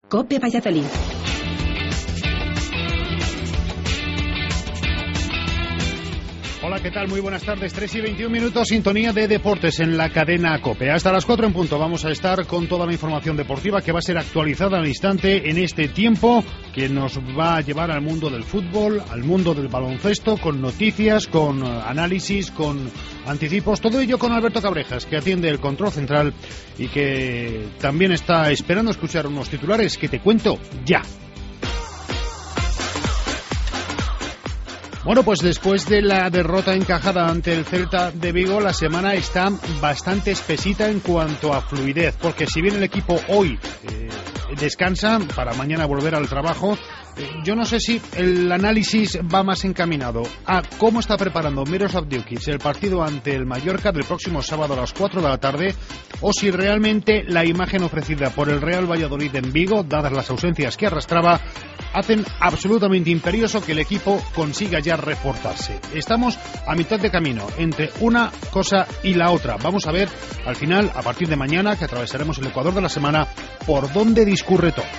COPE Valladolid. Hola, ¿qué tal? Muy buenas tardes. 3:21, sintonía de deportes en la cadena COPE. Hasta las 4 en punto vamos a estar con toda la información deportiva que va a ser actualizada al instante en este tiempo que nos va a llevar al mundo del fútbol, al mundo del baloncesto, con noticias, con análisis, con anticipos. Todo ello con Alberto Cabrejas, que atiende el control central y que también está esperando escuchar unos titulares que te cuento ya. Bueno, pues después de la derrota encajada ante el Celta de Vigo, la semana está bastante espesita en cuanto a fluidez, porque si bien el equipo hoy descansa para mañana volver al trabajo, yo no sé si el análisis va más encaminado a cómo está preparando Miroslav Djukic el partido ante el Mallorca del próximo sábado a las 4 de la tarde, o si realmente la imagen ofrecida por el Real Valladolid en Vigo, dadas las ausencias que arrastraba, hacen absolutamente imperioso que el equipo consiga ya reforzarse. Estamos a mitad de camino entre una cosa y la otra. Vamos a ver al final, a partir de mañana, que atravesaremos el Ecuador de la semana, por dónde discurre todo.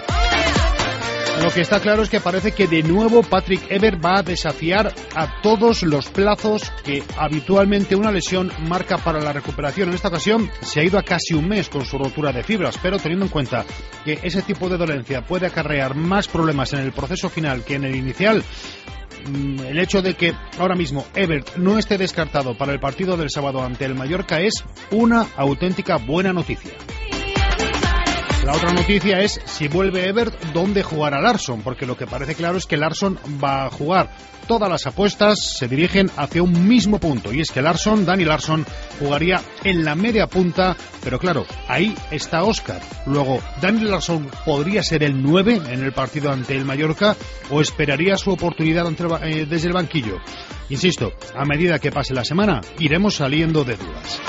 Lo que está claro es que parece que de nuevo Patrick Ebert va a desafiar a todos los plazos que habitualmente una lesión marca para la recuperación. En esta ocasión se ha ido a casi un mes con su rotura de fibras, pero teniendo en cuenta que ese tipo de dolencia puede acarrear más problemas en el proceso final que en el inicial, el hecho de que ahora mismo Ebert no esté descartado para el partido del sábado ante el Mallorca es una auténtica buena noticia. La otra noticia es si vuelve Ebert, ¿dónde jugará Larsson? Porque lo que parece claro es que Larsson va a jugar. Todas las apuestas se dirigen hacia un mismo punto, y es que Dani Larsson, jugaría en la media punta, pero claro, ahí está Óscar. Luego, ¿Dani Larsson podría ser el 9 en el partido ante el Mallorca o esperaría su oportunidad desde el banquillo? Insisto, a medida que pase la semana, iremos saliendo de dudas.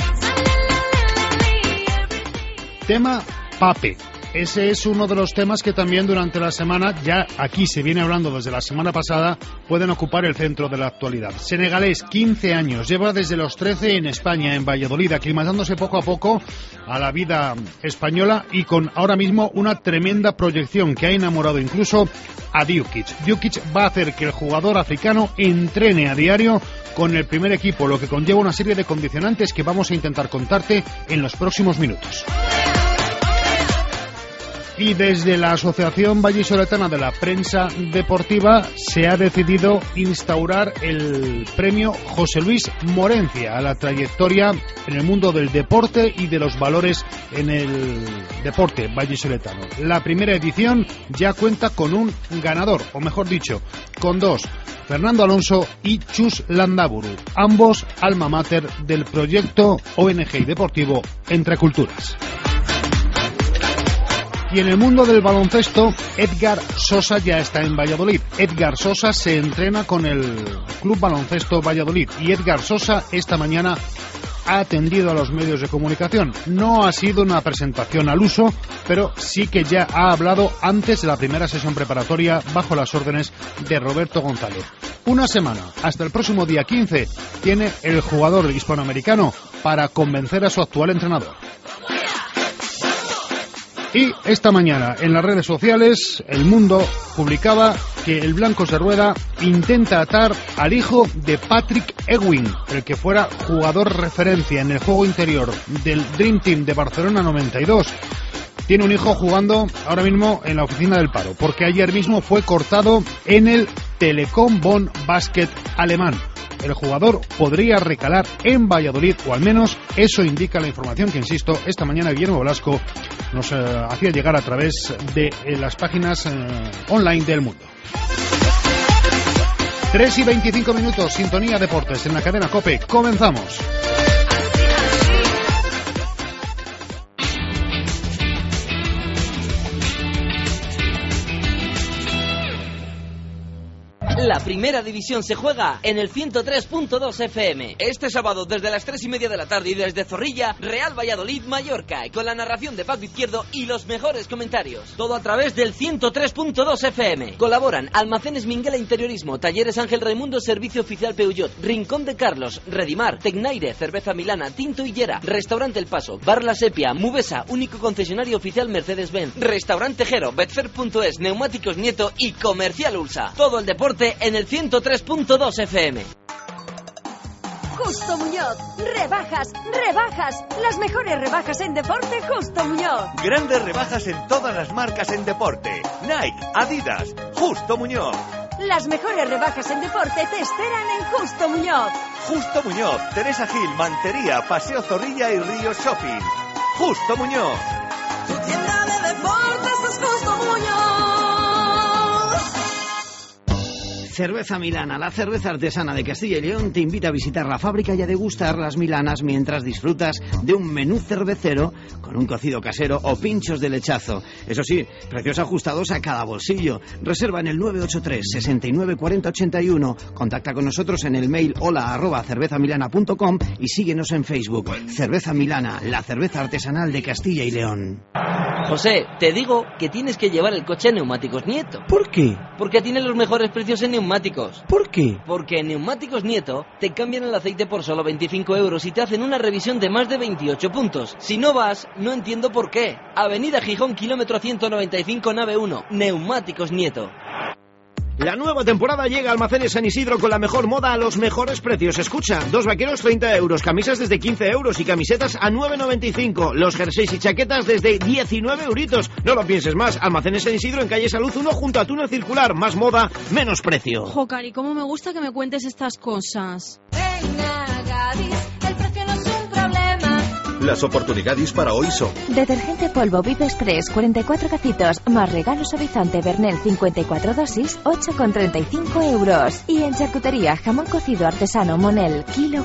Tema Pape. Ese es uno de los temas que también durante la semana, ya aquí se viene hablando desde la semana pasada, pueden ocupar el centro de la actualidad. Senegalés, 15 años, lleva desde los 13 en España, en Valladolid, aclimatándose poco a poco a la vida española y con ahora mismo una tremenda proyección que ha enamorado incluso a Djukic. Djukic va a hacer que el jugador africano entrene a diario con el primer equipo, lo que conlleva una serie de condicionantes que vamos a intentar contarte en los próximos minutos. Y desde la Asociación Vallisoletana de la Prensa Deportiva se ha decidido instaurar el premio José Luis Morencia a la trayectoria en el mundo del deporte y de los valores en el deporte vallisoletano. La primera edición ya cuenta con un ganador, o mejor dicho, con dos: Fernando Alonso y Chus Landaburu, ambos alma mater del proyecto ONG y deportivo Entre Culturas. Y en el mundo del baloncesto, Edgar Sosa ya está en Valladolid. Edgar Sosa se entrena con el Club Baloncesto Valladolid. Y Edgar Sosa esta mañana ha atendido a los medios de comunicación. No ha sido una presentación al uso, pero sí que ya ha hablado antes de la primera sesión preparatoria bajo las órdenes de Roberto González. Una semana, hasta el próximo día 15, tiene el jugador hispanoamericano para convencer a su actual entrenador. Y esta mañana en las redes sociales El Mundo publicaba que el Blanco de Rueda intenta atar al hijo de Patrick Ewing, el que fuera jugador referencia en el juego interior del Dream Team de Barcelona 92. Tiene un hijo jugando ahora mismo en la oficina del paro, porque ayer mismo fue cortado en el Telekom Bonn Basket alemán. El jugador podría recalar en Valladolid, o al menos eso indica la información que, insisto, esta mañana Guillermo Velasco nos hacía llegar a través de las páginas online del Mundo. 3:25, sintonía deportes en la cadena COPE. Comenzamos. La primera división se juega en el 103.2 FM. Este sábado desde las 3:30 de la tarde y desde Zorrilla, Real Valladolid Mallorca, con la narración de Paco Izquierdo y los mejores comentarios. Todo a través del 103.2 FM. Colaboran Almacenes Minguela Interiorismo, Talleres Ángel Raimundo, Servicio Oficial Peugeot, Rincón de Carlos, Redimar, Tecnaire, Cerveza Milana, Tinto Higuera, Restaurante El Paso, Bar La Sepia, Mubesa, único concesionario oficial Mercedes-Benz, Restaurante Jero, Betfair.es, Neumáticos Nieto y Comercial Ulsa. Todo el deporte en el 103.2 FM. Justo Muñoz. Rebajas, rebajas. Las mejores rebajas en deporte, Justo Muñoz. Grandes rebajas en todas las marcas en deporte. Nike, Adidas, Justo Muñoz. Las mejores rebajas en deporte te esperan en Justo Muñoz. Justo Muñoz, Teresa Gil, Mantería, Paseo Zorrilla y Río Shopping. Justo Muñoz. Tu tienda de deportes es Justo Muñoz. Cerveza Milana, la cerveza artesana de Castilla y León, te invita a visitar la fábrica y a degustar las milanas mientras disfrutas de un menú cervecero con un cocido casero o pinchos de lechazo. Eso sí, precios ajustados a cada bolsillo. Reserva en el 983 69 40 81. Contacta con nosotros en el mail hola@cervezamilana.com y síguenos en Facebook. Cerveza Milana, la cerveza artesanal de Castilla y León. José, te digo que tienes que llevar el coche a Neumáticos Nieto. ¿Por qué? Porque tiene los mejores precios en neumáticos. ¿Por qué? Porque en Neumáticos Nieto te cambian el aceite por solo 25 euros y te hacen una revisión de más de 28 puntos. Si no vas, no entiendo por qué. Avenida Gijón, kilómetro 195, nave 1. Neumáticos Nieto. La nueva temporada llega a Almacenes San Isidro con la mejor moda a los mejores precios. Escucha, 2 vaqueros 30 euros, camisas desde 15 euros y camisetas a 9,95. Los jerseys y chaquetas desde 19 euritos. No lo pienses más, Almacenes San Isidro en calle Salud 1 junto a Túnel Circular. Más moda, menos precio. Jo, Cari, cómo me gusta que me cuentes estas cosas. Venga, Gadis, el precio no es un problema. Las oportunidades para hoy son: detergente polvo VIP Express 44 cacitos más regalo suavizante Bernel 54 dosis 8,35 euros. Y en charcutería jamón cocido artesano Monel kilo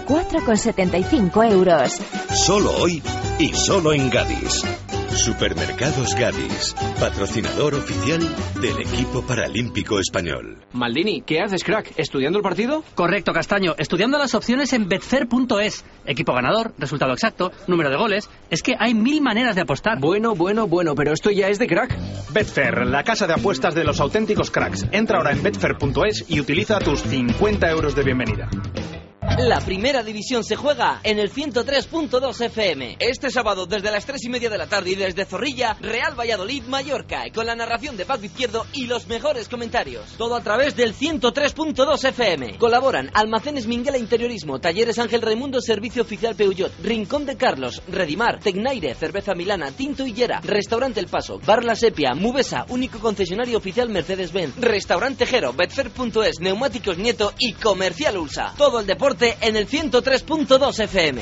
4,75 euros. Solo hoy y solo en Gadis. Supermercados Gadis, patrocinador oficial del equipo paralímpico español. Maldini, ¿qué haces, crack? ¿Estudiando el partido? Correcto, Castaño. Estudiando las opciones en Betfair.es. Equipo ganador, resultado exacto, número de goles. Es que hay 1000 maneras de apostar. Bueno, pero esto ya es de crack. Betfair, la casa de apuestas de los auténticos cracks. Entra ahora en Betfair.es y utiliza tus 50 euros de bienvenida. La primera división se juega en el 103.2 FM. Este sábado desde las 3:30 de la tarde y desde Zorrilla, Real Valladolid Mallorca, con la narración de Paco Izquierdo y los mejores comentarios. Todo a través del 103.2 FM. Colaboran Almacenes Minguela Interiorismo, Talleres Ángel Raimundo, Servicio Oficial Peugeot, Rincón de Carlos, Redimar, Tecnaire, Cerveza Milana, Tinto Higuera, Restaurante El Paso, Bar La Sepia, Mubesa, único concesionario oficial Mercedes-Benz, Restaurante Jero, Betfair.es, Neumáticos Nieto y Comercial Ulsa. Todo el deporte en el 103.2 FM.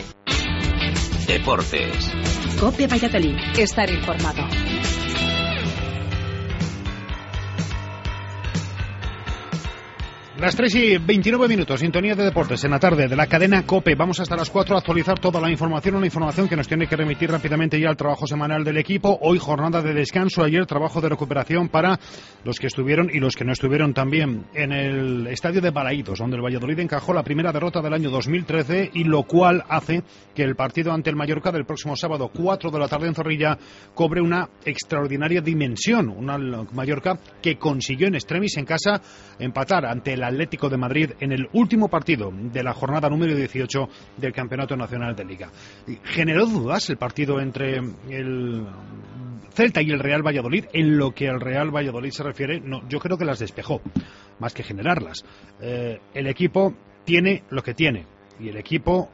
Deportes. COPE Valladolid. Estar informado. Las 3:29, sintonía de deportes en la tarde de la cadena COPE. Vamos hasta las 4 a actualizar toda la información, una información que nos tiene que remitir rápidamente ya al trabajo semanal del equipo. Hoy jornada de descanso, ayer trabajo de recuperación para los que estuvieron y los que no estuvieron también en el estadio de Balaídos, donde el Valladolid encajó la primera derrota del año 2013 y lo cual hace que el partido ante el Mallorca del próximo sábado 4 de la tarde en Zorrilla cobre una extraordinaria dimensión. Una Mallorca que consiguió en extremis en casa empatar ante el Atlético de Madrid en el último partido de la jornada número 18 del Campeonato Nacional de Liga. Generó dudas el partido entre el Celta y el Real Valladolid. En lo que al Real Valladolid se refiere, no, yo creo que las despejó, más que generarlas. El equipo tiene lo que tiene y el equipo,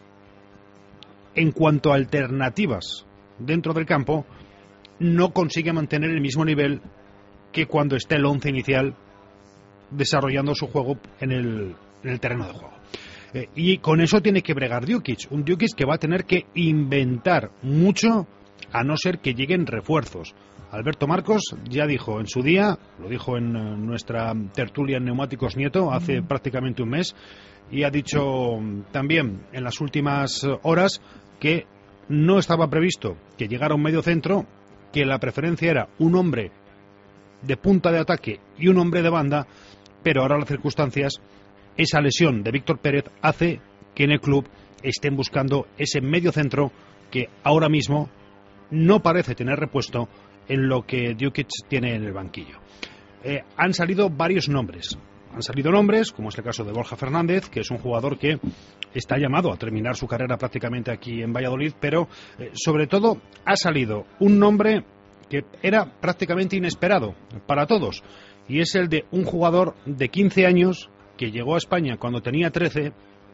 en cuanto a alternativas dentro del campo, no consigue mantener el mismo nivel que cuando está el 11 inicial desarrollando su juego en el terreno de juego. Y con eso tiene que bregar Djukic, un Djukic que va a tener que inventar mucho, a no ser que lleguen refuerzos. Alberto Marcos ya dijo en su día, lo dijo en nuestra tertulia en Neumáticos Nieto hace prácticamente un mes, y ha dicho también en las últimas horas que no estaba previsto que llegara un medio centro, que la preferencia era un hombre de punta de ataque y un hombre de banda, pero ahora las circunstancias, esa lesión de Víctor Pérez hace que en el club estén buscando ese medio centro que ahora mismo no parece tener repuesto en lo que Djukic tiene en el banquillo. Han salido varios nombres. Han salido nombres, como es el caso de Borja Fernández, que es un jugador que está llamado a terminar su carrera prácticamente aquí en Valladolid, pero sobre todo ha salido un nombre que era prácticamente inesperado para todos, y es el de un jugador de 15 años que llegó a España cuando tenía 13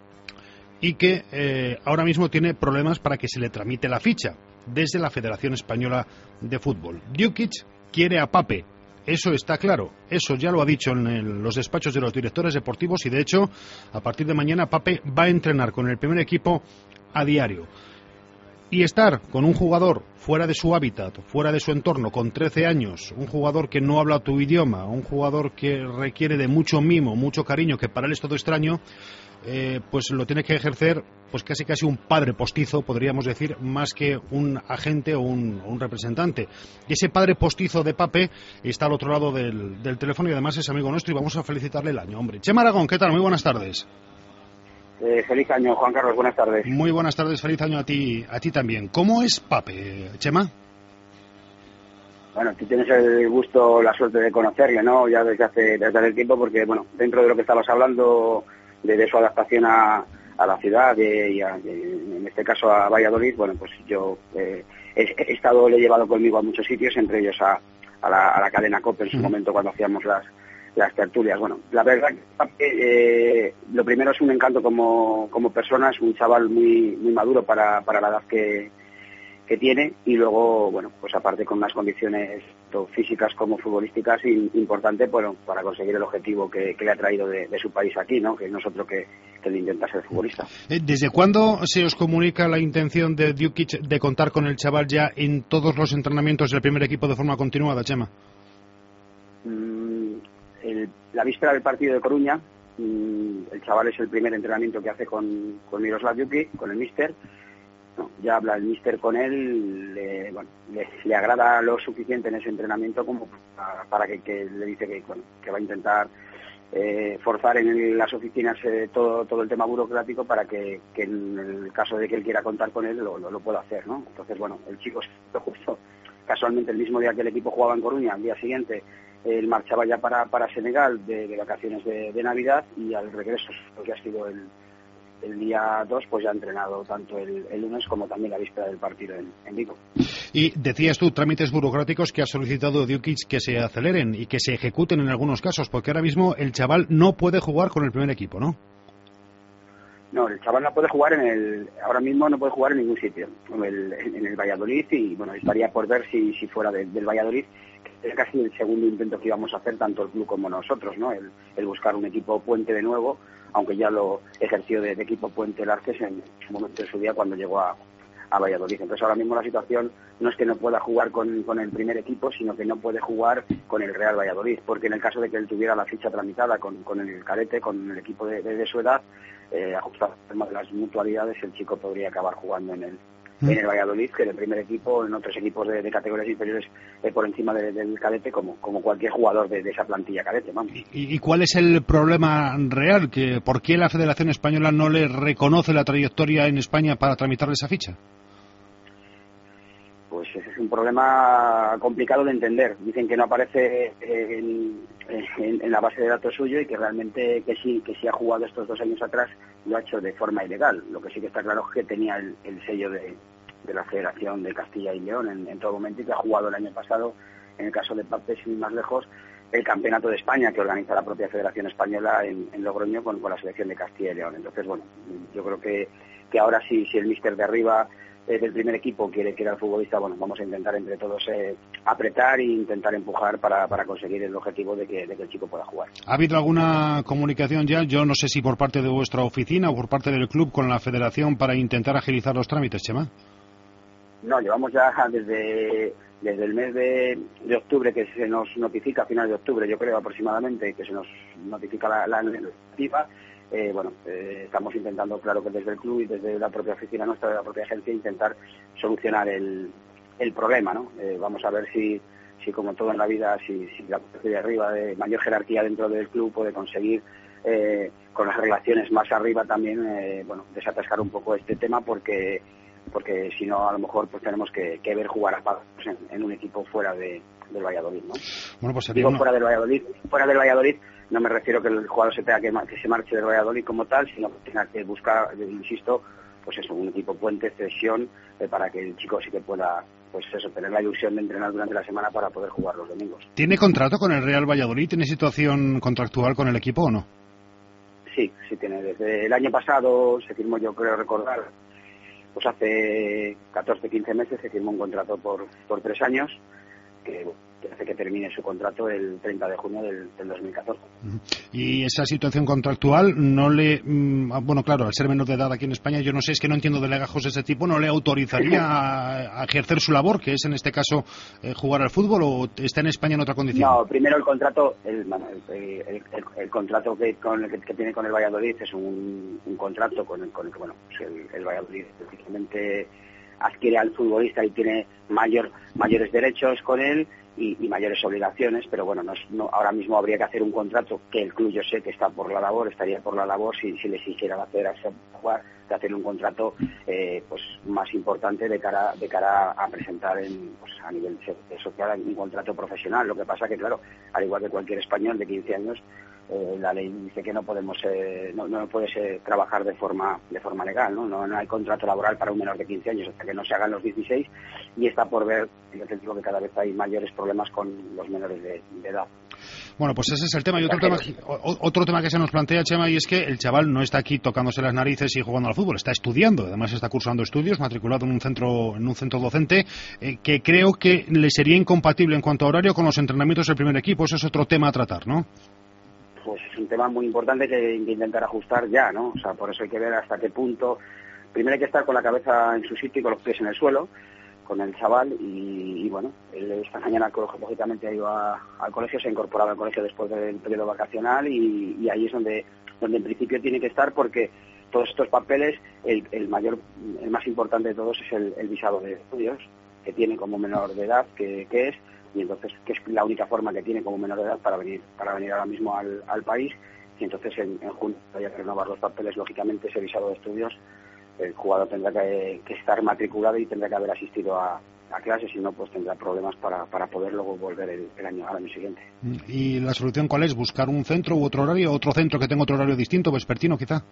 y que ahora mismo tiene problemas para que se le tramite la ficha desde la Federación Española de Fútbol. Djukic quiere a Pape. Eso está claro, eso ya lo ha dicho en los despachos de los directores deportivos y de hecho a partir de mañana Pape va a entrenar con el primer equipo a diario. Y estar con un jugador fuera de su hábitat, fuera de su entorno, con 13 años, un jugador que no habla tu idioma, un jugador que requiere de mucho mimo, mucho cariño, que para él es todo extraño, pues lo tiene que ejercer pues casi un padre postizo, podríamos decir, más que un agente o un representante. Y ese padre postizo de Pape está al otro lado del teléfono y además es amigo nuestro y vamos a felicitarle el año, hombre. Chema Aragón, ¿qué tal? Muy buenas tardes. Feliz año, Juan Carlos, buenas tardes. Muy buenas tardes, feliz año a ti también. ¿Cómo es Pape, Chema? Bueno, tú tienes el gusto, la suerte de conocerle, ¿no? Ya desde hace tiempo, porque, bueno, dentro de lo que estabas hablando, de su adaptación a la ciudad y en este caso a Valladolid, bueno, pues yo le he llevado conmigo a muchos sitios, entre ellos a la cadena COPE en su momento cuando hacíamos las tertulias. Bueno, la verdad que lo primero es un encanto como persona, es un chaval muy maduro para la edad que tiene, y luego, bueno, pues aparte con unas condiciones tanto físicas como futbolísticas importantes, bueno, para conseguir el objetivo que le ha traído de su país aquí, ¿no? Que no es otro que el intentar ser futbolista. ¿Desde cuándo se os comunica la intención de Djukic de contar con el chaval ya en todos los entrenamientos del primer equipo de forma continuada, Chema? La víspera del partido de Coruña, el chaval es el primer entrenamiento que hace con Miroslav Djukic, con el míster. No, ya habla el míster con él, le agrada lo suficiente en ese entrenamiento como para que le dice que va a intentar forzar en las oficinas todo el tema burocrático para que en el caso de que él quiera contar con él lo pueda hacer, ¿no? Entonces, bueno, el chico justo casualmente el mismo día que el equipo jugaba en Coruña, al día siguiente él marchaba ya para Senegal de vacaciones de Navidad, y al regreso, que ha sido el día 2, pues ya ha entrenado tanto el lunes como también la víspera del partido en Vigo. Y decías tú, trámites burocráticos que ha solicitado Djukic que se aceleren y que se ejecuten en algunos casos, porque ahora mismo el chaval no puede jugar con el primer equipo, ¿no? No, el chaval no puede jugar ahora mismo no puede jugar en ningún sitio, en el Valladolid, y bueno, estaría por ver si fuera del Valladolid, que es casi el segundo intento que íbamos a hacer tanto el club como nosotros, ¿no? El buscar un equipo puente de nuevo, aunque ya lo ejerció de equipo puente el Arces en su momento de su día cuando llegó a Valladolid. Entonces ahora mismo la situación no es que no pueda jugar con el primer equipo, sino que no puede jugar con el Real Valladolid, porque en el caso de que él tuviera la ficha tramitada con el cadete, con el equipo de su edad, ajustado al tema de las mutualidades, el chico podría acabar jugando en el Valladolid, que en el primer equipo, en otros equipos de categorías inferiores por encima del cadete, como cualquier jugador de esa plantilla cadete, vamos. ¿Y cuál es el problema real? ¿Por qué la Federación Española no le reconoce la trayectoria en España para tramitarle esa ficha? Pues ese es un problema complicado de entender. Dicen que no aparece en la base de datos suyo, y que realmente que sí ha jugado estos 2 años atrás, lo ha hecho de forma ilegal. Lo que sí que está claro es que tenía el sello de la Federación de Castilla y León en todo momento, y que ha jugado el año pasado, en el caso de Pape, sin ir más lejos, el Campeonato de España que organiza la propia Federación Española en Logroño con la selección de Castilla y León. Entonces, bueno, yo creo que ahora sí, si el míster de arriba del primer equipo quiere que el futbolista, bueno, vamos a intentar entre todos apretar e intentar empujar para conseguir el objetivo de que el chico pueda jugar. ¿Ha habido alguna comunicación ya, yo no sé si por parte de vuestra oficina o por parte del club, con la federación para intentar agilizar los trámites, Chema? No, llevamos ya desde el mes de octubre, que se nos notifica, a final de octubre yo creo aproximadamente, que se nos notifica la normativa. Estamos intentando, claro que desde el club y desde la propia oficina nuestra, de la propia agencia, intentar solucionar el problema, ¿no? Vamos a ver si si como todo en la vida, si la parte de arriba, de mayor jerarquía dentro del club, puede conseguir con las relaciones más arriba también, desatascar un poco este tema, porque si no, a lo mejor pues tenemos que ver jugar a Pablo en un equipo fuera del Valladolid, ¿no? Bueno, pues digo fuera del Valladolid no me refiero que el jugador se tenga que se marche del Valladolid como tal, sino que tenga que buscar, insisto, pues eso, un equipo puente, cesión, para que el chico sí que pueda, pues eso, tener la ilusión de entrenar durante la semana para poder jugar los domingos. ¿Tiene contrato con el Real Valladolid? ¿Tiene situación contractual con el equipo o no? Sí tiene. Desde el año pasado se firmó, yo creo recordar, pues hace 14, 15 meses se firmó un contrato por 3 años, que hace que termine su contrato el 30 de junio del 2014. Y esa situación contractual no le... bueno, claro, al ser menor de edad aquí en España, yo no sé, es que no entiendo de legajos de ese tipo, ¿no le autorizaría a ejercer su labor, que es en este caso jugar al fútbol, o está en España en otra condición? No, primero el contrato, el contrato que tiene con el Valladolid es un contrato con el que, bueno, pues el Valladolid precisamente adquiere al futbolista y tiene mayores derechos con él y mayores obligaciones, pero bueno, no ahora mismo habría que hacer un contrato que el club, yo sé que estaría por la labor si les hiciera hacer de hacer un contrato pues más importante de cara a presentar a nivel social un contrato profesional. Lo que pasa que, claro, al igual que cualquier español de 15 años, la ley dice que no podemos no puedes trabajar de forma legal, no hay contrato laboral para un menor de 15 años hasta que no se hagan los 16, y está por ver, yo te digo que cada vez hay mayores problemas con los menores de edad. Bueno, pues ese es el tema. Y otro tema que se nos plantea, Chema, y es que el chaval no está aquí tocándose las narices y jugando al fútbol, está estudiando, además está cursando estudios, matriculado en un centro docente, que creo que le sería incompatible en cuanto a horario con los entrenamientos del primer equipo. Eso es otro tema a tratar, ¿no? Pues es un tema muy importante que intentar ajustar ya, ¿no? O sea, por eso hay que ver hasta qué punto. Primero hay que estar con la cabeza en su sitio y con los pies en el suelo, con el chaval, y bueno, él esta mañana lógicamente ha ido al colegio, se ha incorporado al colegio después del periodo vacacional, y ahí es donde en principio tiene que estar, porque todos estos papeles, el más importante de todos es el visado de estudios que tiene como menor de edad, que es, y entonces que es la única forma que tiene como menor de edad para venir ahora mismo al país, y entonces en junio vaya a renovar los papeles. Lógicamente ese visado de estudios, el jugador tendrá que estar matriculado y tendrá que haber asistido a clases, si no pues tendrá problemas para poder luego volver al año siguiente. ¿Y la solución cuál es? ¿Buscar un centro u otro horario? ¿Otro centro que tenga otro horario distinto, vespertino quizá?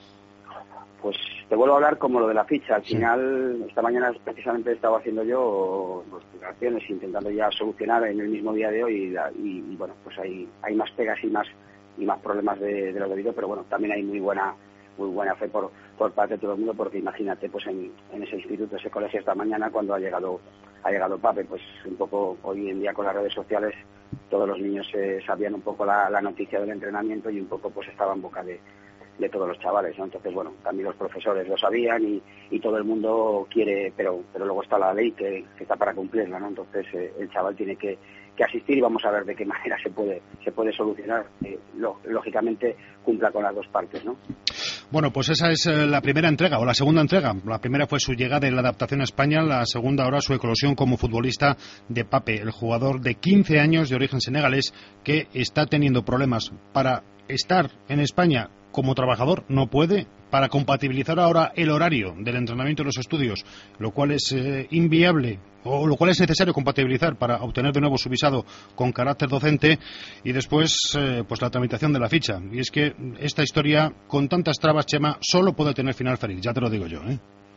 Pues te vuelvo a hablar como lo de la ficha. Al final, esta mañana precisamente he estado haciendo yo acciones intentando ya solucionar en el mismo día de hoy, y bueno, pues hay más pegas y más problemas de lo debido, pero bueno, también hay muy buena fe por parte de todo el mundo, porque imagínate, pues en ese instituto, ese colegio, esta mañana cuando ha llegado Pape, pues un poco hoy en día con las redes sociales todos los niños sabían un poco la noticia del entrenamiento, y un poco pues estaba en boca de todos los chavales, ¿no? Entonces, bueno, también los profesores lo sabían y todo el mundo quiere, pero luego está la ley que está para cumplirla, ¿no? Entonces el chaval tiene que asistir, y vamos a ver de qué manera se puede solucionar, lógicamente cumpla con las dos partes, ¿no? Bueno, pues esa es la primera entrega, o la segunda entrega. La primera fue su llegada y la adaptación a España, la segunda ahora su eclosión como futbolista de Pape, el jugador de 15 años de origen senegalés que está teniendo problemas para estar en España como trabajador, no puede, para compatibilizar ahora el horario del entrenamiento y los estudios, lo cual es inviable, o lo cual es necesario compatibilizar para obtener de nuevo su visado con carácter docente, y después pues la tramitación de la ficha. Y es que esta historia, con tantas trabas, Chema, solo puede tener final feliz, ya te lo digo yo,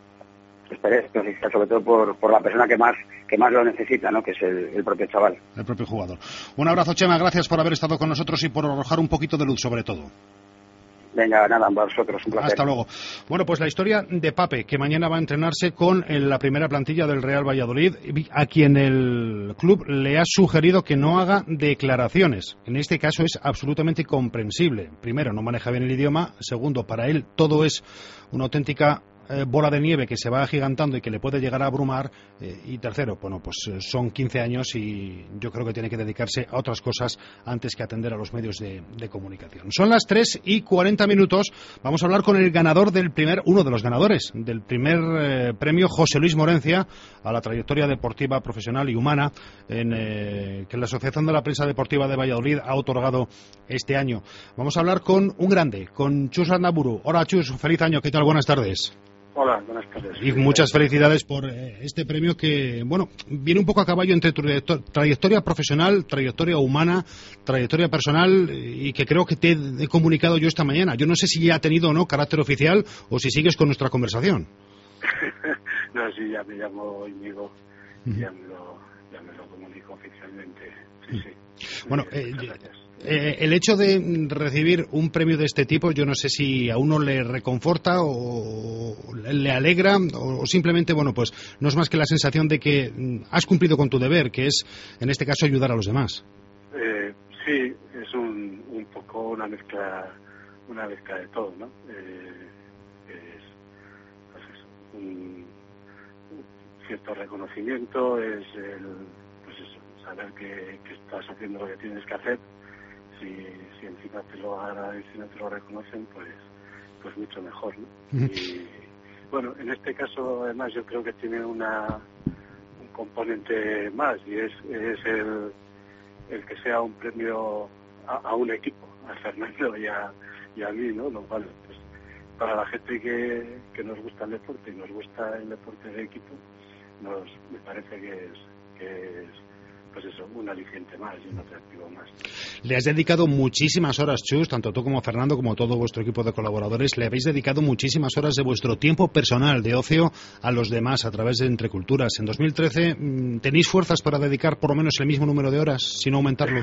Esperé, sobre todo por la persona que más lo necesita, ¿no? Que es el propio chaval. El propio jugador. Un abrazo, Chema, gracias por haber estado con nosotros y por arrojar un poquito de luz sobre todo. Venga, nada, vosotros, un placer. Hasta luego. Bueno, pues la historia de Pape, que mañana va a entrenarse con la primera plantilla del Real Valladolid, a quien el club le ha sugerido que no haga declaraciones. En este caso es absolutamente comprensible. Primero, no maneja bien el idioma. Segundo, para él todo es una auténtica bola de nieve que se va agigantando y que le puede llegar a abrumar. Y tercero, bueno, pues son 15 años y yo creo que tiene que dedicarse a otras cosas antes que atender a los medios de comunicación. Son las 3:40. Vamos a hablar con el ganador uno de los ganadores del primer premio José Luis Morencia a la trayectoria deportiva, profesional y humana que la Asociación de la Prensa Deportiva de Valladolid ha otorgado este año. Vamos a hablar con un grande, con Chus Landaburu. Hola Chus, feliz año, ¿qué tal? Buenas tardes. Hola, buenas tardes. Y muchas felicidades por este premio que, bueno, viene un poco a caballo entre tu trayectoria profesional, trayectoria humana, trayectoria personal, y que creo que te he comunicado yo esta mañana. Yo no sé si ya ha tenido o no carácter oficial o si sigues con nuestra conversación. No, sí, ya me llamo Íñigo, ya me lo comunico oficialmente. Sí, sí. Bueno, el hecho de recibir un premio de este tipo, yo no sé si a uno le reconforta o le alegra o simplemente, bueno, pues no es más que la sensación de que has cumplido con tu deber, que es, en este caso, ayudar a los demás. Sí, es un poco una mezcla de todo, ¿no? Es un cierto reconocimiento, es saber que estás haciendo lo que tienes que hacer. Si encima te lo agradecen o te lo reconocen, pues mucho mejor, ¿no? Y bueno, en este caso además yo creo que tiene un componente más, y es el que sea un premio a un equipo, a Fernando y a mí, ¿no? Lo cual, pues, para la gente que nos gusta el deporte y nos gusta el deporte de equipo, me parece que es pues eso, un aliciente más y un atractivo más. Le has dedicado muchísimas horas, Chus, tanto tú como Fernando, como todo vuestro equipo de colaboradores, le habéis dedicado muchísimas horas de vuestro tiempo personal, de ocio, a los demás, a través de Entre Culturas. En 2013, ¿tenéis fuerzas para dedicar por lo menos el mismo número de horas, sin aumentarlo?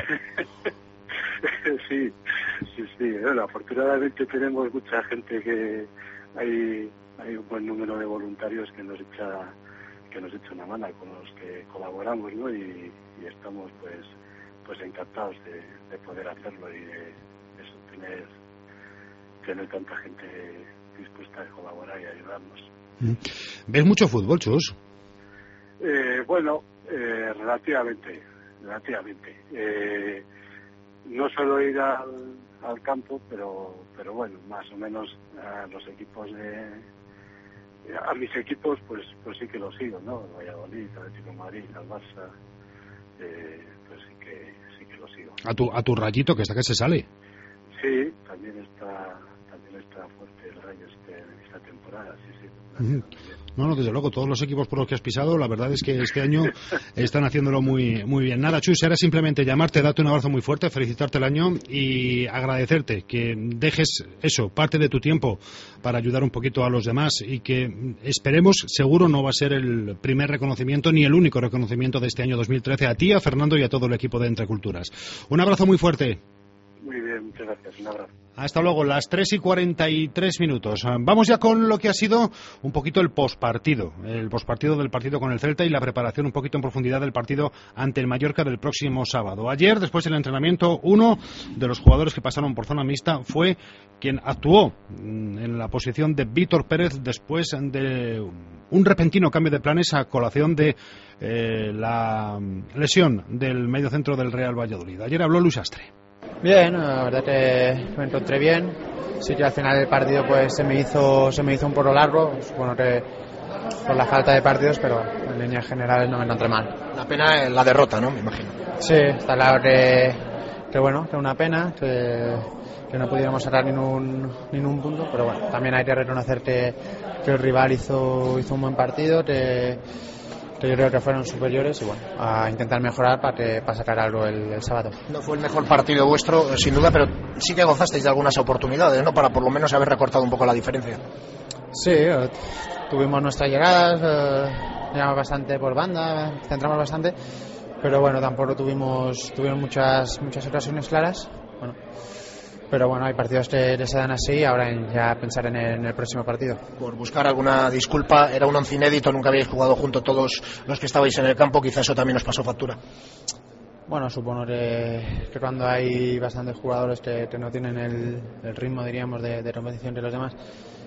Sí. Bueno, afortunadamente tenemos mucha gente que hay un buen número de voluntarios que nos echa una mano, con los que colaboramos, ¿no? Y estamos pues encantados de poder hacerlo y de eso, tener tanta gente dispuesta a colaborar y ayudarnos. ¿Ves mucho fútbol, Chus? Bueno, relativamente. No suelo ir al campo, pero bueno, más o menos a los equipos a mis equipos pues sí que los sigo, ¿no? Valladolid, Atlético de Madrid, al Barça, pues sí que los sigo. A tu Rayito, que se sale. Sí, también está fuerte el Rayo esta temporada, sí. No, desde luego, todos los equipos por los que has pisado, la verdad es que este año están haciéndolo muy, muy bien. Nada, Chus, era simplemente llamarte, darte un abrazo muy fuerte, felicitarte el año y agradecerte que dejes eso, parte de tu tiempo, para ayudar un poquito a los demás y que esperemos, seguro no va a ser el primer reconocimiento ni el único reconocimiento de este año 2013 a ti, a Fernando y a todo el equipo de Entre Culturas. Un abrazo muy fuerte. Muy bien, muchas gracias, un abrazo. Hasta luego, las 3:43. Vamos ya con lo que ha sido un poquito el pospartido del partido con el Celta y la preparación un poquito en profundidad del partido ante el Mallorca del próximo sábado. Ayer, después del entrenamiento, uno de los jugadores que pasaron por zona mixta fue quien actuó en la posición de Víctor Pérez después de un repentino cambio de planes a colación de la lesión del mediocentro del Real Valladolid. Ayer habló Luis Astre. Bien, la verdad que me encontré bien. Sí que al final del partido pues se me hizo un poco largo, supongo que por la falta de partidos, pero en líneas generales no me encontré mal. La pena es la derrota, ¿no? Me imagino. Sí, está claro que bueno, que una pena, que no pudiéramos sacar ningún punto, pero bueno, también hay que reconocer que el rival hizo un buen partido, que yo creo que fueron superiores y bueno, a intentar mejorar para sacar algo el sábado. No fue el mejor partido vuestro, sin duda, pero sí que gozasteis de algunas oportunidades, ¿no? Para por lo menos haber recortado un poco la diferencia. Sí, tuvimos nuestras llegadas, llegamos bastante por banda, centramos bastante, pero bueno, tampoco tuvimos muchas ocasiones claras. Bueno, pero bueno, hay partidos que se dan así, ahora ya pensar en el próximo partido. Por buscar alguna disculpa, era un once inédito, nunca habíais jugado junto todos los que estabais en el campo, quizás eso también os pasó factura. Bueno, supongo que cuando hay bastantes jugadores que no tienen el ritmo, diríamos, de competición que los demás,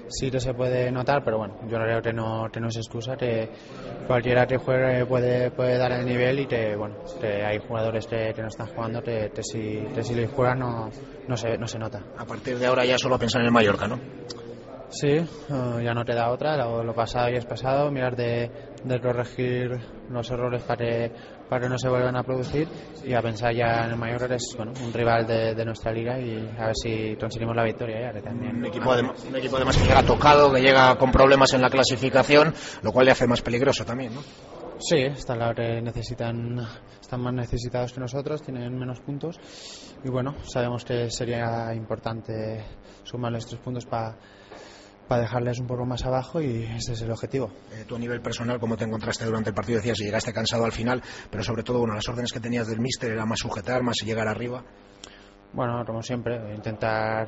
sí que se puede notar, pero bueno, yo creo que no es excusa, que cualquiera que juegue puede dar el nivel y que hay jugadores que no están jugando que si les juegan no se nota. A partir de ahora ya solo pensar en el Mallorca, ¿no? Sí, ya no te da otra, lo pasado ya es pasado, mirar de corregir los errores para que no se vuelvan a producir y a pensar ya en el Mallorca, que es un rival de nuestra liga, y a ver si conseguimos la victoria ya, que también. Un equipo además que llega tocado, que llega con problemas en la clasificación, lo cual le hace más peligroso también, ¿no? Sí, está claro que están más necesitados que nosotros, tienen menos puntos y bueno, sabemos que sería importante sumarles 3 puntos para dejarles un poco más abajo, y ese es el objetivo. Tú a nivel personal, ¿cómo te encontraste durante el partido? Decías, llegaste cansado al final, pero sobre todo, las órdenes que tenías del míster era más sujetar, más llegar arriba. Bueno, como siempre, intentar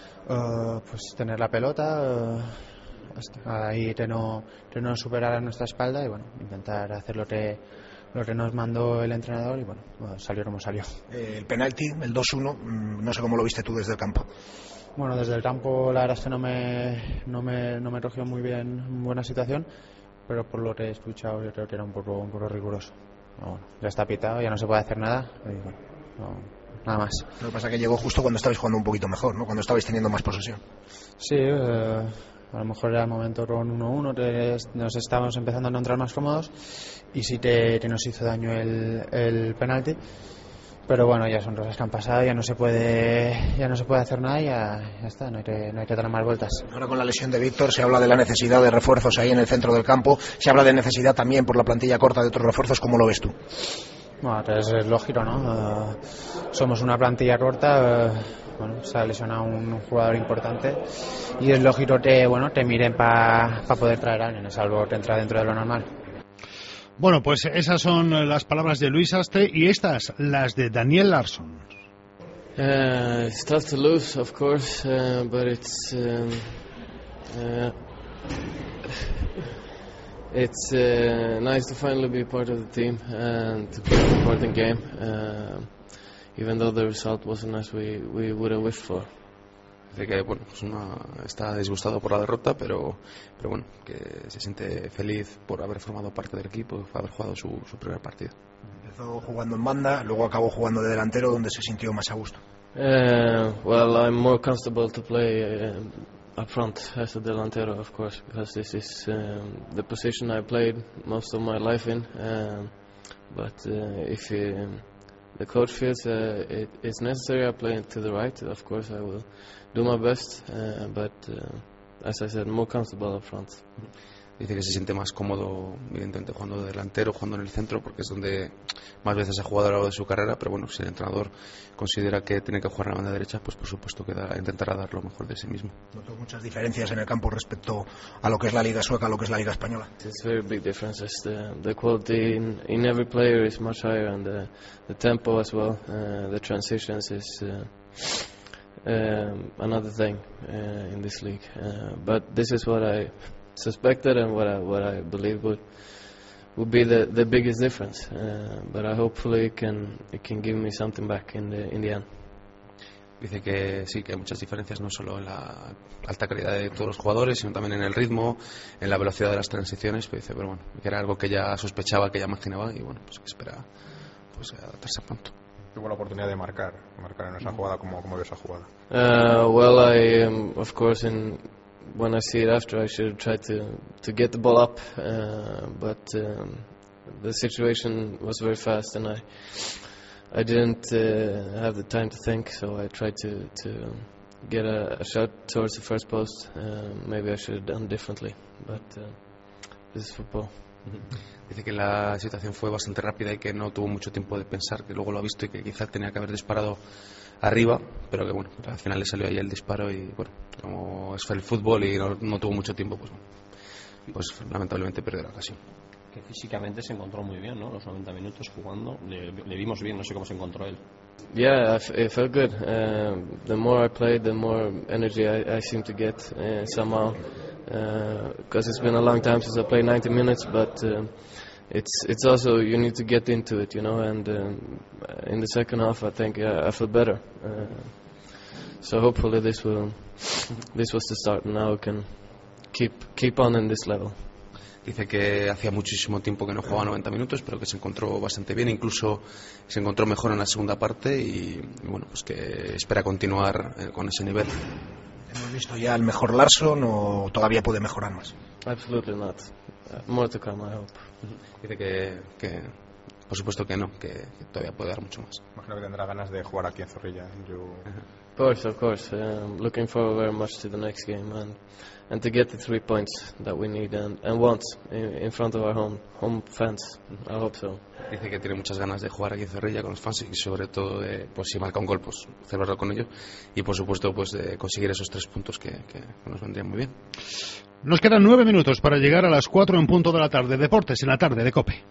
tener la pelota, ahí que no superara nuestra espalda, y bueno, intentar hacer lo que nos mandó el entrenador, y bueno, salió como salió. El penalti, el 2-1, no sé cómo lo viste tú desde el campo. Bueno, desde el campo la verdad es que no me cogió muy bien, en buena situación, pero por lo que he escuchado yo creo que era un poco riguroso. Bueno, ya está pitado, ya no se puede hacer nada, y bueno, nada más. Lo que pasa es que llegó justo cuando estabais jugando un poquito mejor, ¿no? Cuando estabais teniendo más posesión. Sí, a lo mejor era el momento con 1-1 que nos estábamos empezando a encontrar más cómodos, y sí que nos hizo daño el penalti. Pero bueno, ya son cosas que han pasado, ya no se puede hacer nada, y ya está, no hay que dar más vueltas. Ahora con la lesión de Víctor se habla de la necesidad de refuerzos ahí en el centro del campo, se habla de necesidad también por la plantilla corta de otros refuerzos. ¿Cómo lo ves tú? Bueno, es lógico, ¿no? Somos una plantilla corta, se ha lesionado un jugador importante, y es lógico que te miren para poder traer a alguien, salvo que entra dentro de lo normal. Bueno, pues esas son las palabras de Luis Astre, y estas las de Daniel Larsson. It's tough to lose, of course, but it's nice to finally be part of the team and to play an important game, even though the result wasn't as we would have wished for. Dice que está disgustado por la derrota, pero bueno, que se siente feliz por haber formado parte del equipo, por haber jugado su primer partido. Empezó jugando en banda, luego acabó jugando de delantero, donde se sintió más a gusto. Well, I'm more comfortable to play up front as a delantero, of course, because this is the position I played most of my life in. But if the coach feels it's necessary, I play to the right. Of course, I will do my best, but as I said, more comfortable up front. Dice que se siente más cómodo, evidentemente, jugando de delantero, jugando en el centro, porque es donde más veces ha jugado a lo largo de su carrera. Pero bueno, si el entrenador considera que tiene que jugar en la banda derecha, pues por supuesto que intentará dar lo mejor de sí mismo. Noto muchas diferencias en el campo respecto a lo que es la liga sueca, a lo que es la liga española. It's very big differences. The quality in every player is much higher, and the tempo as well. The transitions is another thing in this league. But this is what I suspected and what I believe would be the biggest difference. But I hopefully it can give me something back in the end. Dice que sí, que hay muchas diferencias, no solo en la alta calidad de todos los jugadores, sino también en el ritmo, en la velocidad de las transiciones. Pero bueno, que era algo que ya sospechaba, que ya imaginaba, y bueno, pues que espera adaptarse pronto. Tuvo la oportunidad de marcar en esa jugada. ¿Cómo vio esa jugada? Well, I of course when I see it after, I should try to get the ball up, but the situation was very fast, and I didn't have the time to think, so I tried to get a shot towards the first post. Maybe I should have done differently, but this is football. Dice que la situación fue bastante rápida y que no tuvo mucho tiempo de pensar, que luego lo ha visto y que quizás tenía que haber disparado arriba, pero que bueno, al final le salió ahí el disparo, y bueno, como es el fútbol y no tuvo mucho tiempo, pues lamentablemente perdió la ocasión. Que físicamente se encontró muy bien, ¿no? Los 90 minutos jugando, le vimos bien, no sé cómo se encontró él. Yeah, it felt good. The more I played, the more energy I seemed to get somehow. Because it's been a long time since I played 90 minutes, but it's also, you need to get into it, and in the second half I think I felt better. So hopefully this was the start. Now we can keep on in this level. Dice que hacía muchísimo tiempo que no jugaba 90 minutos, pero que se encontró bastante bien, incluso se encontró mejor en la segunda parte y bueno, pues que espera continuar con ese nivel. ¿Hemos visto ya el mejor Larsson o todavía puede mejorar más? Absolutely not. More to come, I hope. Dice que por supuesto que no, que todavía puede dar mucho más. Imagino que tendrá ganas de jugar aquí en Zorrilla. Of course. Looking forward very much to the next game and to get the 3 points that we need and want in front of our home fans. I hope so. Dice que tiene muchas ganas de jugar aquí en Zorrilla con los fans y sobre todo de, pues si marca un gol, pues celebrarlo con ellos y por supuesto pues de conseguir esos 3 puntos que nos vendrían muy bien. Nos quedan 9 minutos para llegar a las 4 en punto de la tarde. Deportes en la tarde de COPE.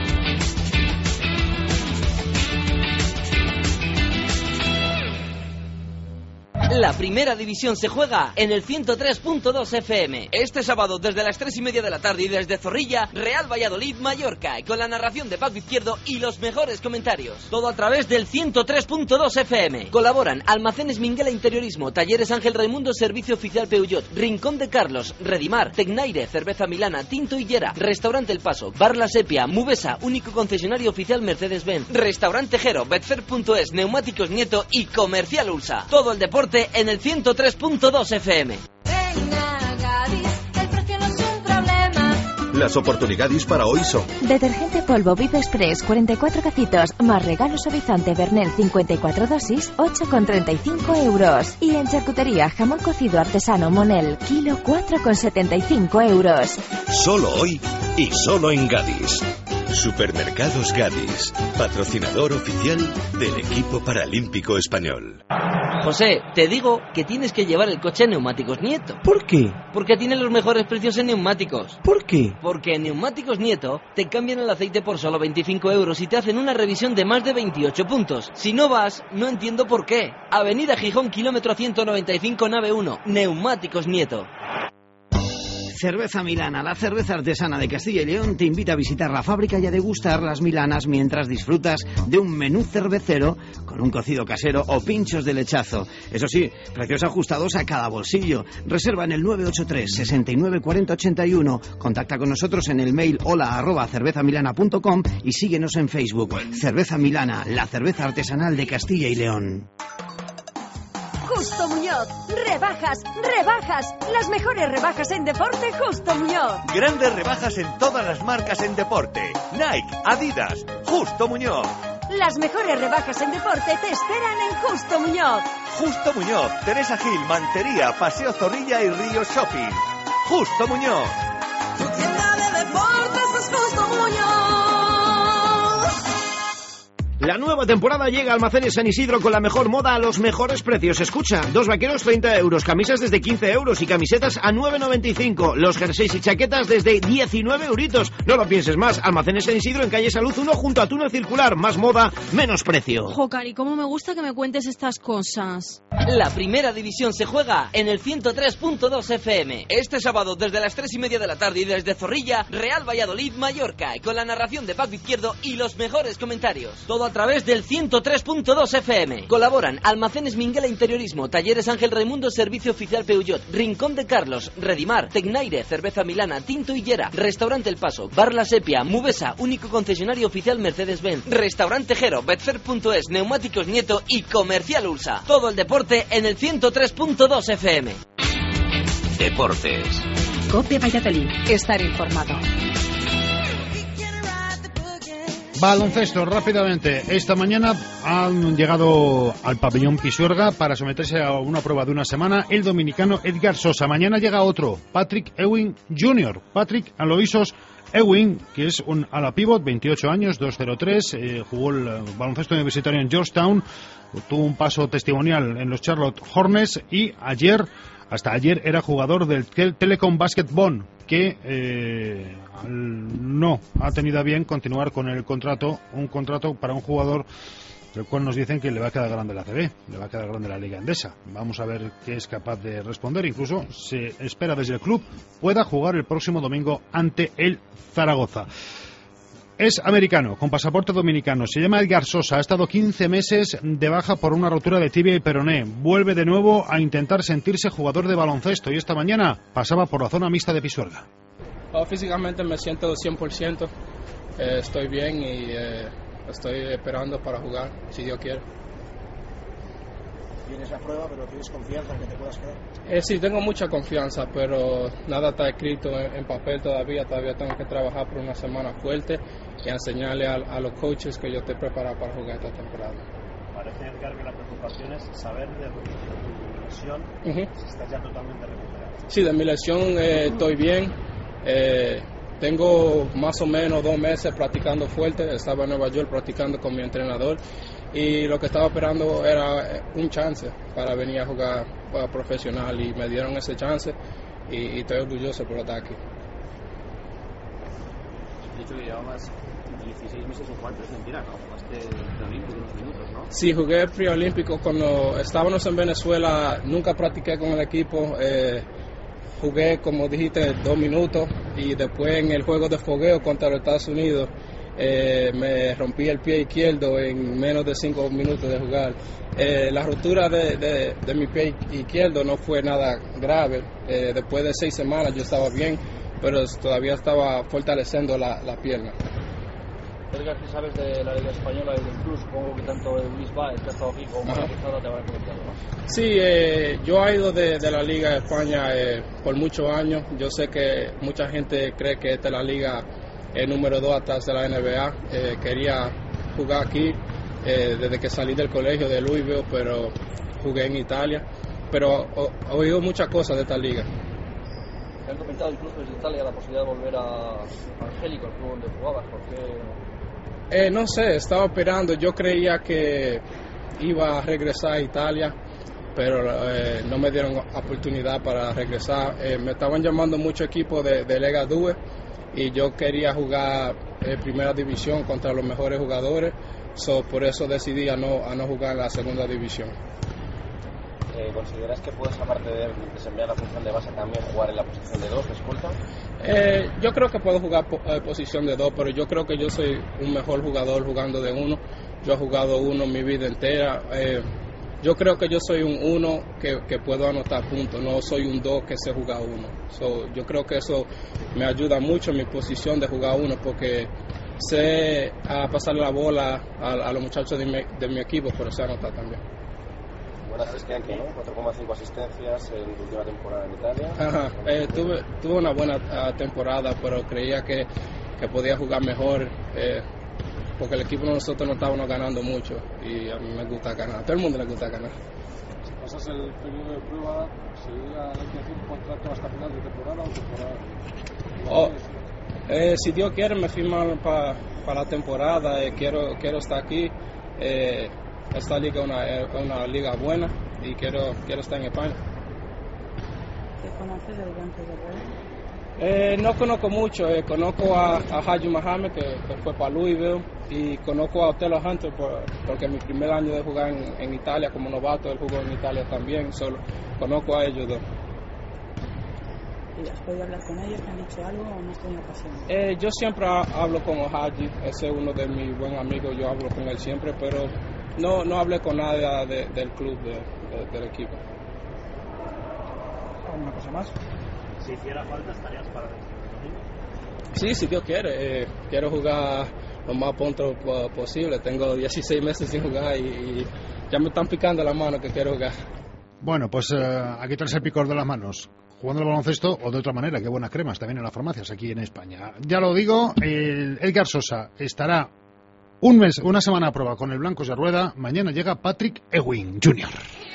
La primera división se juega en el 103.2 FM. Este sábado desde las 3:30 de la tarde y desde Zorrilla, Real Valladolid, Mallorca, con la narración de Paco Izquierdo y los mejores comentarios. Todo a través del 103.2 FM. Colaboran Almacenes Minguela Interiorismo, Talleres Ángel Raimundo, Servicio Oficial Peugeot, Rincón de Carlos, Redimar, Tecnaire, Cerveza Milana, Tinto y Llera, Restaurante El Paso, Bar La Sepia, Mubesa, único concesionario oficial Mercedes-Benz, Restaurante Jero, Betfair.es, Neumáticos Nieto y Comercial Ulsa. Todo el deporte en el 103.2 FM. Las oportunidades para hoy son: detergente polvo VIP Express 44 cacitos más regalo suavizante Bernel 54 dosis 8,35 euros. Y en charcutería jamón cocido artesano Monel kilo 4,75 euros. Solo hoy y solo en Gadis. Supermercados Gadis, patrocinador oficial del equipo paralímpico español. José, te digo que tienes que llevar el coche a Neumáticos Nieto. ¿Por qué? Porque tiene los mejores precios en neumáticos. ¿Por qué? Porque en Neumáticos Nieto te cambian el aceite por solo 25 euros y te hacen una revisión de más de 28 puntos. Si no vas, no entiendo por qué. Avenida Gijón, kilómetro 195, nave 1, Neumáticos Nieto. Cerveza Milana, la cerveza artesana de Castilla y León, te invita a visitar la fábrica y a degustar las milanas mientras disfrutas de un menú cervecero con un cocido casero o pinchos de lechazo. Eso sí, precios ajustados a cada bolsillo. Reserva en el 983 69 40 81. Contacta con nosotros en el mail hola@cervezamilana.com y síguenos en Facebook. Cerveza Milana, la cerveza artesanal de Castilla y León. Justo Muñoz, rebajas, las mejores rebajas en deporte Justo Muñoz. Grandes rebajas en todas las marcas en deporte. Nike, Adidas, Justo Muñoz. Las mejores rebajas en deporte te esperan en Justo Muñoz. Justo Muñoz, Teresa Gil, Mantería, Paseo Zorrilla y Río Shopping. Justo Muñoz. Tu tienda de deportes es Justo Muñoz. La nueva temporada llega a Almacenes San Isidro con la mejor moda a los mejores precios. Escucha, 2 vaqueros 30 euros, camisas desde 15 euros y camisetas a 9,95. Los jerseys y chaquetas desde 19 euritos. No lo pienses más, Almacenes San Isidro en calle Salud 1 junto a Túnel Circular. Más moda, menos precio. Jo, Cari, cómo me gusta que me cuentes estas cosas. La primera división se juega en el 103.2 FM. Este sábado desde las 3:30 de la tarde y desde Zorrilla, Real Valladolid, Mallorca, con la narración de Paco Izquierdo y los mejores comentarios. Todo a través del 103.2 FM. Colaboran Almacenes Minguela Interiorismo, Talleres Ángel Raimundo, Servicio Oficial Peugeot, Rincón de Carlos, Redimar, Tecnaire, Cerveza Milana, Tinto y Llera, Restaurante El Paso, Bar La Sepia, Mubesa, único concesionario oficial Mercedes-Benz, Restaurante Jero, Betfair.es, Neumáticos Nieto y Comercial Ulsa. Todo el deporte en el 103.2 FM. Deportes. COPE Valladolid. Estar informado. Baloncesto, rápidamente. Esta mañana han llegado al pabellón Pisuerga para someterse a una prueba de una semana el dominicano Edgar Sosa. Mañana llega otro, Patrick Ewing Jr. Patrick Aloysius Ewing, que es un ala pivot, 28 años, 2'03", jugó el baloncesto universitario en Georgetown, tuvo un paso testimonial en los Charlotte Hornets y hasta ayer era jugador del Telecom Basketball, que no ha tenido a bien continuar con un contrato para un jugador del cual nos dicen que le va a quedar grande la ACB, le va a quedar grande la Liga Endesa. Vamos a ver qué es capaz de responder. Incluso se espera desde el club pueda jugar el próximo domingo ante el Zaragoza. Es americano, con pasaporte dominicano. Se llama Edgar Sosa. Ha estado 15 meses de baja por una rotura de tibia y peroné. Vuelve de nuevo a intentar sentirse jugador de baloncesto y esta mañana pasaba por la zona mixta de Pisuerga. Físicamente me siento 100%. Estoy bien y estoy esperando para jugar, si Dios quiere. Tienes la prueba, pero ¿tienes confianza en que te puedas quedar? Sí, tengo mucha confianza, pero nada está escrito en papel todavía. Todavía tengo que trabajar por una semana fuerte y enseñarle a los coaches que yo estoy preparado para jugar esta temporada. Parece, Edgar, que la preocupación es saber de tu lesión, si estás ya totalmente recuperado. Sí, de mi lesión estoy bien. Tengo más o menos 2 meses practicando fuerte. Estaba en Nueva York practicando con mi entrenador y lo que estaba esperando era un chance para venir a jugar profesional y me dieron ese chance y estoy orgulloso por estar aquí. Has dicho que llevabas 16 meses sin jugar, pero es mentira, ¿no? Jugaste preolímpico unos minutos, ¿no? Sí, jugué preolímpico cuando estábamos en Venezuela. Nunca practiqué con el equipo. Jugué, como dijiste, 2 minutos y después en el juego de fogueo contra los Estados Unidos me rompí el pie izquierdo en menos de 5 minutos de jugar. La rotura de mi pie izquierdo no fue nada grave. Después de 6 semanas yo estaba bien, pero todavía estaba fortaleciendo la pierna. Edgar, ¿qué sabes de la Liga Española y del club? Supongo que tanto Luis Báez, que ha estado aquí, como Marcos te habrá comentado, ¿no? Sí, yo he ido de la Liga de España por muchos años. Yo sé que mucha gente cree que esta es la liga número 2 atrás de la NBA. Quería jugar aquí desde que salí del colegio de Louisville, pero jugué en Italia. Pero he oído muchas cosas de esta liga. ¿Te han comentado incluso desde Italia la posibilidad de volver a Angélico, el club donde jugabas? ¿Por qué? No sé, estaba esperando. Yo creía que iba a regresar a Italia, pero no me dieron oportunidad para regresar. Me estaban llamando muchos equipos de Lega 2 y yo quería jugar primera división contra los mejores jugadores, por eso decidí a no jugar en la segunda división. ¿Consideras que puedes, aparte de desempeñar la función de base, también jugar en la posición de 2, escolta? Yo creo que puedo jugar posición de 2, pero yo creo que yo soy un mejor jugador jugando de 1. Yo he jugado 1 mi vida entera. Yo creo que yo soy un 1 que puedo anotar puntos, no soy un 2 que sé jugar 1. Yo creo que eso me ayuda mucho en mi posición de jugar 1, porque sé pasar la bola a los muchachos de mi equipo, pero sé anotar también. Buena asistencia, ¿no? 4,5 asistencias en tu última temporada en Italia. Ajá. Tuve una buena temporada, pero creía que podía jugar mejor, porque el equipo de nosotros no estábamos ganando mucho y a mí me gusta ganar. A todo el mundo le gusta ganar. Si pasas el periodo de prueba, ¿sería la intención un contrato hasta final de temporada o temporada? Si Dios quiere, me firman para la temporada. Quiero estar aquí. Esta liga es una liga buena y quiero estar en España. ¿Te conoces desde antes de jugar? No conozco mucho. Conozco a Haji Mohamed, que fue para Louisville, y conozco a Otelo Hunter porque mi primer año de jugar en Italia como novato, él jugó en Italia también. Solo conozco a ellos 2. ¿Y has podido hablar con ellos? ¿Te han dicho algo o no has tenido ocasión? Yo siempre hablo con Haji, ese es uno de mis buenos amigos, yo hablo con él siempre, pero no hablé con nadie del club, del equipo. ¿Alguna cosa más? Si hiciera falta, ¿estarías para el domingo? Sí, si Dios quiere. Quiero jugar lo más pronto posible. Tengo 16 meses sin jugar y ya me están picando las manos que quiero jugar. Bueno, pues aquí traes el picor de las manos. Jugando al baloncesto o de otra manera, qué buenas cremas también en las farmacias aquí en España. Ya lo digo, el Edgar Sosa estará una semana a prueba con el Blancos de Rueda. Mañana llega Patrick Ewing Jr.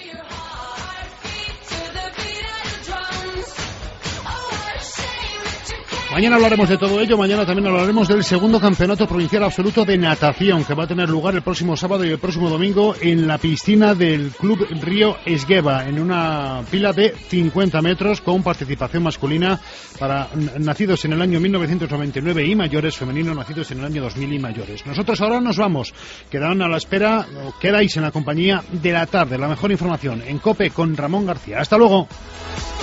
Mañana hablaremos de todo ello, mañana también hablaremos del segundo campeonato provincial absoluto de natación que va a tener lugar el próximo sábado y el próximo domingo en la piscina del Club Río Esgueva, en una pila de 50 metros con participación masculina para nacidos en el año 1999 y mayores, femeninos nacidos en el año 2000 y mayores. Nosotros ahora nos vamos, quedaron a la espera, quedáis en la compañía de la tarde, la mejor información en COPE con Ramón García. Hasta luego.